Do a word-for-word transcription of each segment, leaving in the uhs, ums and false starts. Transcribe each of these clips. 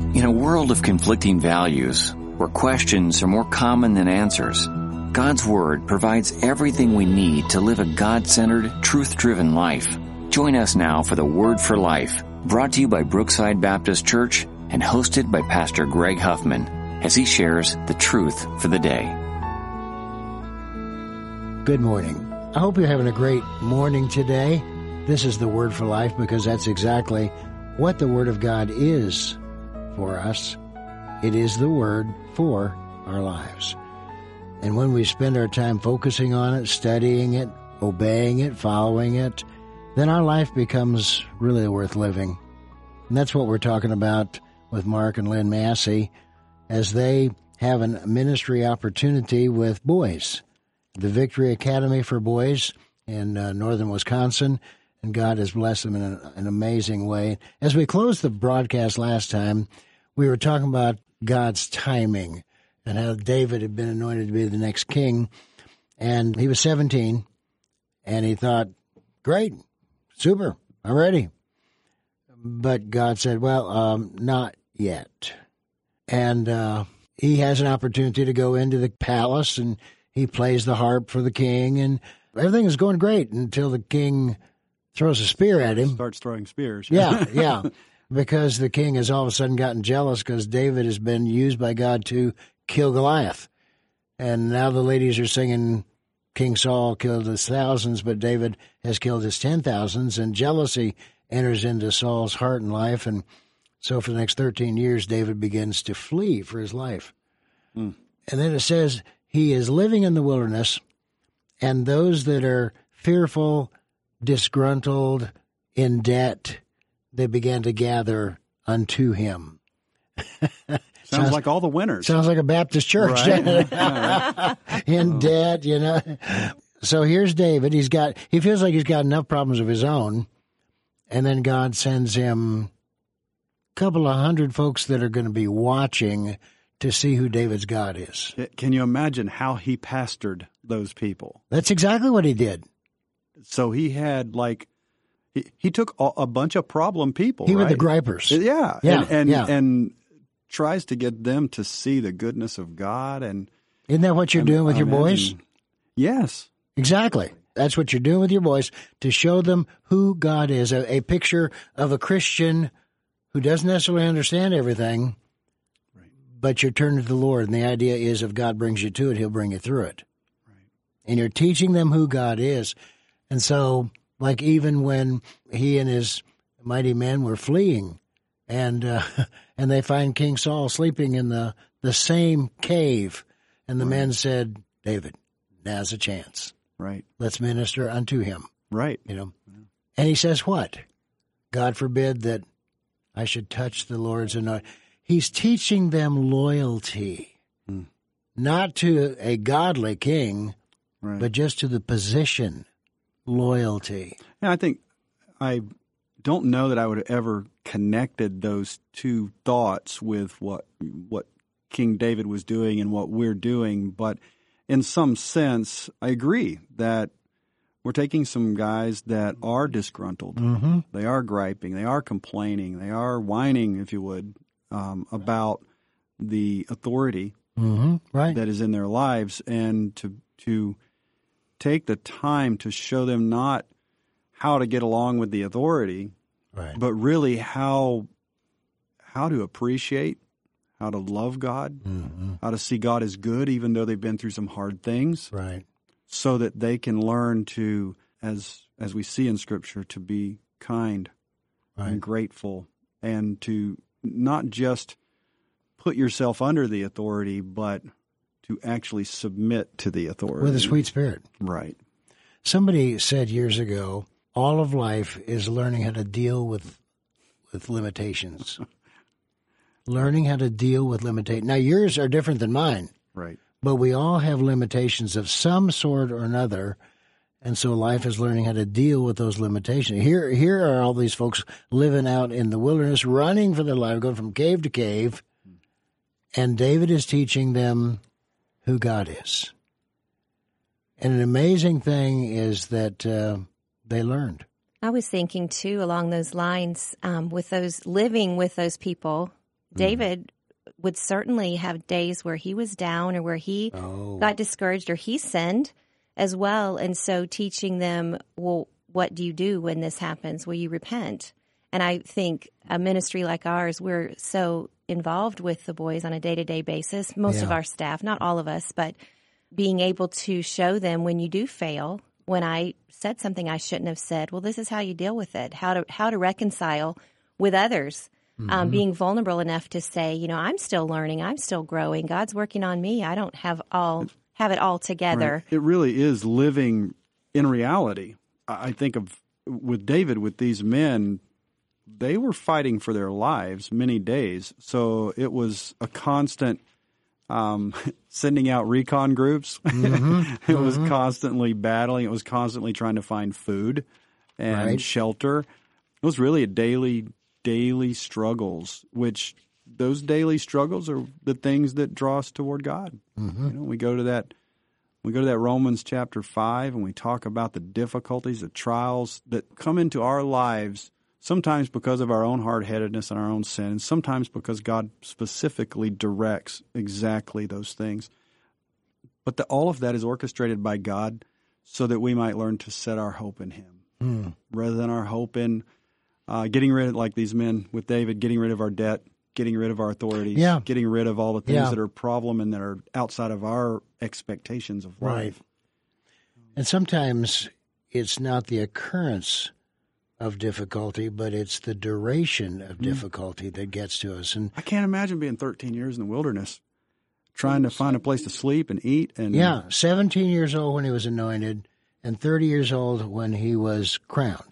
In a world of conflicting values, where questions are more common than answers, God's Word provides everything we need to live a God-centered, truth-driven life. Join us now for the Word for Life, brought to you by Brookside Baptist Church and hosted by Pastor Greg Huffman, as he shares the truth for the day. Good morning. I hope you're having a great morning today. This is the Word for Life because that's exactly what the Word of God is for us. It is the Word for our lives. And when we spend our time focusing on it, studying it, obeying it, following it, then our life becomes really worth living. And that's what we're talking about with Mark and Lynn Massey as they have a ministry opportunity with boys, the Victory Academy for Boys in uh, northern Wisconsin, and God has blessed them in an, an amazing way. As we closed the broadcast last time, we were talking about God's timing and how David had been anointed to be the next king. And he was seventeen, and he thought, great, super, I'm ready. But God said, well, um, not yet. And uh, he has an opportunity to go into the palace, and he plays the harp for the king, and everything is going great until the king throws a spear at him. Starts throwing spears. Yeah, yeah. Because the king has all of a sudden gotten jealous because David has been used by God to kill Goliath. And now the ladies are singing, King Saul killed his thousands, but David has killed his ten thousands, and jealousy enters into Saul's heart and life. And so for the next thirteen years, David begins to flee for his life. Mm. And then it says he is living in the wilderness, and those that are fearful, disgruntled, in debt, they began to gather unto him. sounds, sounds like all the winners. Sounds like a Baptist church. Right? yeah, right. In oh. debt, you know. So here's David. He's got. He feels like he's got enough problems of his own, and then God sends him a couple of hundred folks that are going to be watching to see who David's God is. Can you imagine how he pastored those people? That's exactly what he did. So he had like. He, he took a, a bunch of problem people. He right? were the gripers. Yeah, yeah, and and, yeah. and tries to get them to see the goodness of God. And isn't that what you're doing with I your imagine, boys? Yes, exactly. That's what you're doing with your boys, to show them who God is. A, a picture of a Christian who doesn't necessarily understand everything, right. but you're turning to the Lord. And the idea is, if God brings you to it, He'll bring you through it. Right. And you're teaching them who God is, and so. Like even when he and his mighty men were fleeing, and uh, and they find King Saul sleeping in the, the same cave, and the right. men said, David, now's a chance. Right. Let's minister unto him. Right. You know. Yeah. And he says what? God forbid that I should touch the Lord's anointing. He's teaching them loyalty, hmm. not to a godly king, right. but just to the position. Loyalty. Yeah, I think I don't know that I would have ever connected those two thoughts with what what King David was doing and what we're doing, but in some sense, I agree that we're taking some guys that are disgruntled. Mm-hmm. They are griping. They are complaining. They are whining, if you would, um, about the authority mm-hmm. right. that is in their lives, and to to take the time to show them not how to get along with the authority, right. but really how how to appreciate, how to love God, mm-hmm. how to see God as good, even though they've been through some hard things, right. so that they can learn to, as as we see in Scripture, to be kind right. and grateful, and to not just put yourself under the authority, but to actually submit to the authority. With a sweet spirit. Right. Somebody said years ago, all of life is learning how to deal with with limitations. Learning how to deal with limitations. Now, yours are different than mine. Right. But we all have limitations of some sort or another, and so life is learning how to deal with those limitations. Here, here are all these folks living out in the wilderness, running for their life, going from cave to cave, and David is teaching them who God is. And an amazing thing is that uh, they learned. I was thinking, too, along those lines, um, with those living with those people David would certainly have days where he was down or where he Oh. got discouraged or he sinned as well. And so teaching them, well, what do you do when this happens? Will you repent? And I think a ministry like ours, we're so involved with the boys on a day-to-day basis, most Yeah. of our staff, not all of us, but being able to show them when you do fail, when I said something I shouldn't have said, well, this is how you deal with it, how to how to reconcile with others, Mm-hmm. um, being vulnerable enough to say, you know, I'm still learning, I'm still growing, God's working on me, I don't have all have it all together. Right. It really is living in reality. I I think of with David, with these men, they were fighting for their lives many days. So it was a constant um, sending out recon groups. Mm-hmm. It was constantly battling. It was constantly trying to find food and Right. shelter. It was really a daily, daily struggles, which those daily struggles are the things that draw us toward God. Mm-hmm. You know, we go to that we go to that Romans chapter five, and we talk about the difficulties, the trials that come into our lives, sometimes because of our own hard-headedness and our own sin, and sometimes because God specifically directs exactly those things. But the, all of that is orchestrated by God so that we might learn to set our hope in Him, Mm. rather than our hope in uh, getting rid of, like these men with David, getting rid of our debt, getting rid of our authorities, Yeah. getting rid of all the things Yeah. that are a problem and that are outside of our expectations of life. Right. And sometimes it's not the occurrence of difficulty, but it's the duration of difficulty that gets to us. And I can't imagine being thirteen years in the wilderness, trying to find a place to sleep and eat. And yeah, seventeen years old when he was anointed, and thirty years old when he was crowned.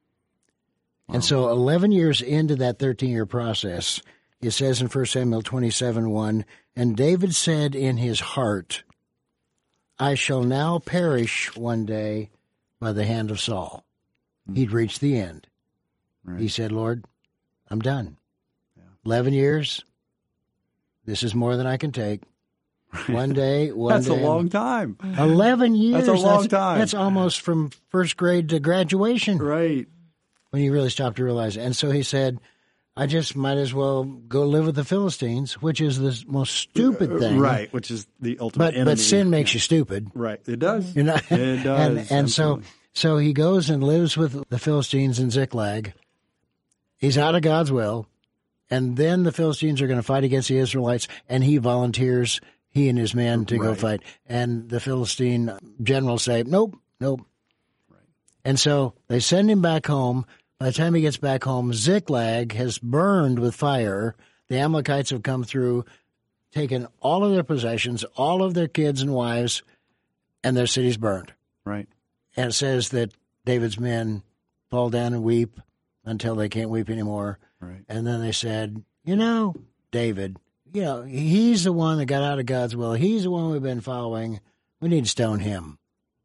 And so eleven years into that thirteen-year process, it says in First Samuel twenty-seven one, and David said in his heart, I shall now perish one day by the hand of Saul. He'd reached the end. Right. He said, Lord, I'm done. eleven years, this is more than I can take. One day, one That's day. a long time. eleven years. That's a long time. That's almost from first grade to graduation Right. when you really stop to realize it. And so he said, I just might as well go live with the Philistines, which is the most stupid thing. Right, which is the ultimate But enemy. but sin makes you stupid. Right, it does. You know? It does. and and so absolutely. so he goes and lives with the Philistines in Ziklag. He's out of God's will. And then the Philistines are going to fight against the Israelites, and he volunteers, he and his men, to go Right. fight. And the Philistine generals say, nope, nope. Right. And so they send him back home. By the time he gets back home, Ziklag has burned with fire. The Amalekites have come through, taken all of their possessions, all of their kids and wives, and their city's burned. Right. And it says that David's men fall down and weep until they can't weep anymore. Right. And then they said, you know, David, you know, he's the one that got out of God's will. He's the one we've been following. We need to stone him.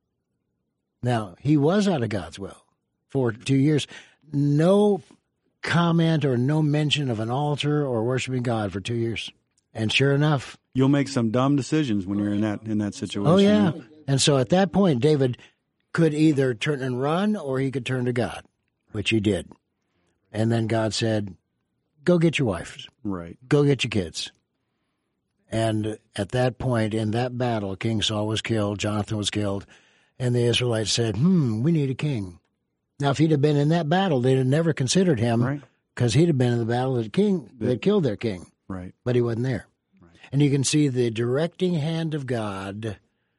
Now, he was out of God's will for two years. No comment or no mention of an altar or worshiping God for two years. And sure enough, You'll make some dumb decisions when you're in that in that situation. oh, yeah. And so at that point, David could either turn and run or he could turn to God, which he did. And then God said, go get your wife. Right. Go get your kids. And at that point, in that battle, King Saul was killed, Jonathan was killed, and the Israelites said, hmm, we need a king. Now, if he'd have been in that battle, they'd have never considered him Right. because he'd have been in the battle that king that killed their king, Right. but he wasn't there. And you can see the directing hand of God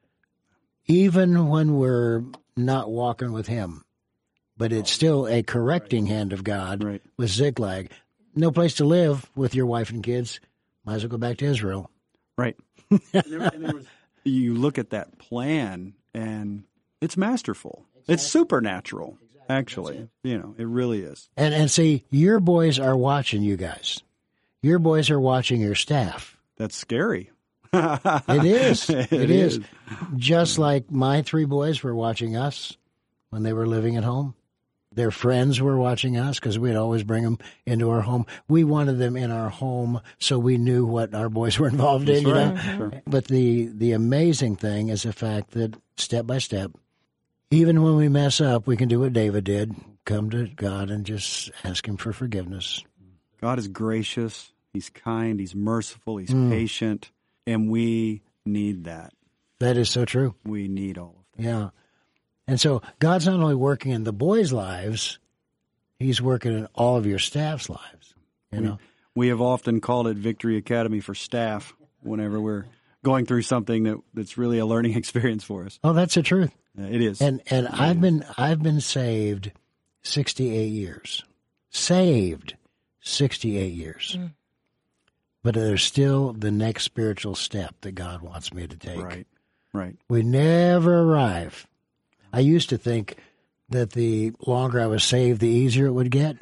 even when we're not walking with him. But it's still a correcting hand of God Right. with Ziklag. No place to live with your wife and kids. Might as well go back to Israel. Right. And there- and there was- you look at that plan, and it's masterful. It's supernatural, actually. You know, it really is. And and see, your boys are watching you guys. Your boys are watching your staff. That's scary. It is. It it is. is. Just like my three boys were watching us when they were living at home. Their friends were watching us because we'd always bring them into our home. We wanted them in our home so we knew what our boys were involved in. That's You right. know? Sure. But the, the amazing thing is the fact that step by step, even when we mess up, we can do what David did, come to God and just ask him for forgiveness. God is gracious. He's kind. He's merciful. He's Mm. patient. And we need that. That is so true. We need all of that. Yeah. And so God's not only working in the boys' lives, He's working in all of your staff's lives. You know? We, we have often called it Victory Academy for staff whenever we're going through something that, that's really a learning experience for us. Oh, that's the truth. Uh, it is. And and It I've is. been I've been saved sixty-eight years. Saved sixty-eight years. Mm. But there's still the next spiritual step that God wants me to take. Right, right. We never arrive. I used to think that the longer I was saved, the easier it would get.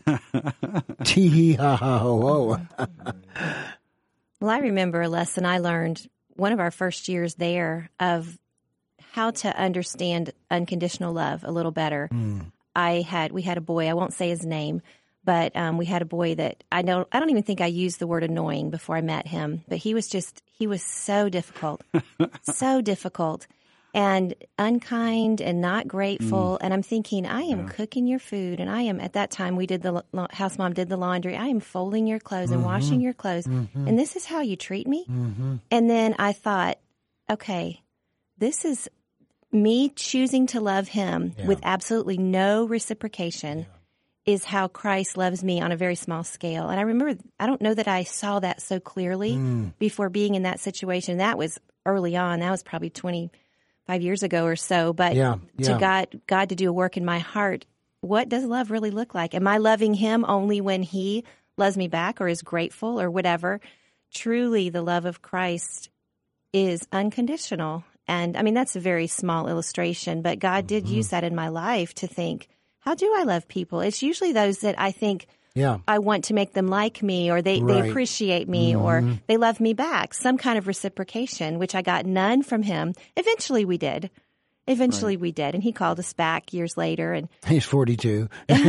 Tee hee ha ha ho ho. Well, I remember a lesson I learned one of our first years there of how to understand unconditional love a little better. Mm. I had we had a boy, I won't say his name, but um, we had a boy that I know I don't even think I used the word annoying before I met him, but he was just he was so difficult. so difficult. And unkind and not grateful. Mm. And I'm thinking, I am yeah. cooking your food. And I am, at that time, we did the, house mom did the laundry. I am folding your clothes and mm-hmm. washing your clothes. Mm-hmm. And this is how you treat me? Mm-hmm. And then I thought, okay, this is me choosing to love him yeah. with absolutely no reciprocation yeah. is how Christ loves me on a very small scale. And I remember, I don't know that I saw that so clearly mm. before being in that situation. That was early on. That was probably twenty Five years ago or so, but yeah, yeah. to God, God to do a work in my heart, what does love really look like? Am I loving Him only when He loves me back or is grateful or whatever? Truly, the love of Christ is unconditional. And I mean, that's a very small illustration, but God did mm-hmm. use that in my life to think, how do I love people? It's usually those that I think, yeah. I want to make them like me, or they, right. they appreciate me, mm-hmm. or they love me back. Some kind of reciprocation, which I got none from him. Eventually we did. Eventually right. we did. And he called us back years later. And he's forty-two.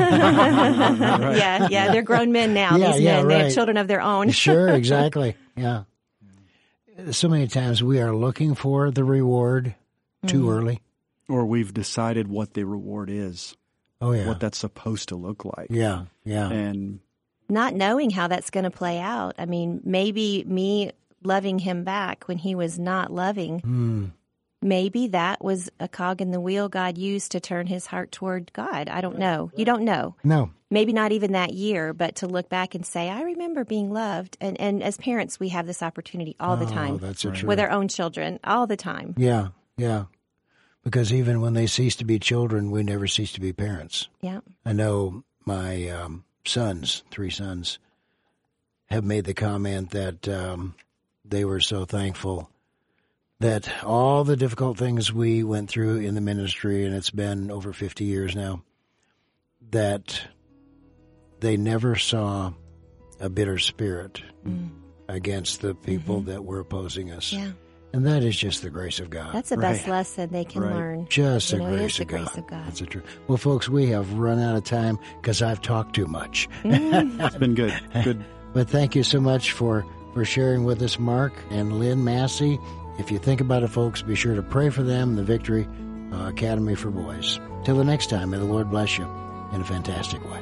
yeah, yeah. They're grown men now, yeah, these yeah, men. Right. They have children of their own. Sure, exactly. Yeah. So many times we are looking for the reward too mm-hmm. early. Or we've decided what the reward is. Oh, yeah. What that's supposed to look like. Yeah, yeah. And not knowing how that's going to play out. I mean, maybe me loving him back when he was not loving, mm. maybe that was a cog in the wheel God used to turn his heart toward God. I don't know. You don't know. No. Maybe not even that year, but to look back and say, I remember being loved. And, and as parents, we have this opportunity all the oh, time that's so true. With our own children, all the time. Yeah, yeah. Because even when they cease to be children, we never cease to be parents. Yeah. I know my um, sons, three sons, have made the comment that um, they were so thankful that all the difficult things we went through in the ministry, and it's been over fifty years now, that they never saw a bitter spirit mm. against the people mm-hmm. that were opposing us. Yeah. And that is just the grace of God. That's the right. best lesson they can right. learn. Just you the, know, grace, it is of the grace God. of God. That's the truth. Well, folks, we have run out of time because I've talked too much. Mm. It's been good. Good. But thank you so much for, for sharing with us, Mark and Lynn Massey. If you think about it, folks, be sure to pray for them, the Victory uh, Academy for Boys. Till the next time, may the Lord bless you in a fantastic way.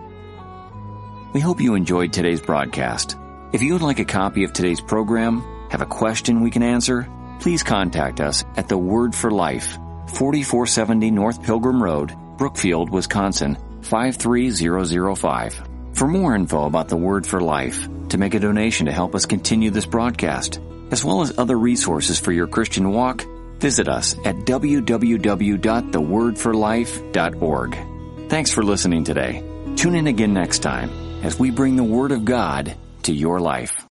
We hope you enjoyed today's broadcast. If you would like a copy of today's program, have a question we can answer, please contact us at The Word for Life, forty-four seventy North Pilgrim Road, Brookfield, Wisconsin, five three zero zero five. For more info about The Word for Life, to make a donation to help us continue this broadcast, as well as other resources for your Christian walk, visit us at w w w dot the word for life dot org. Thanks for listening today. Tune in again next time as we bring the Word of God to your life.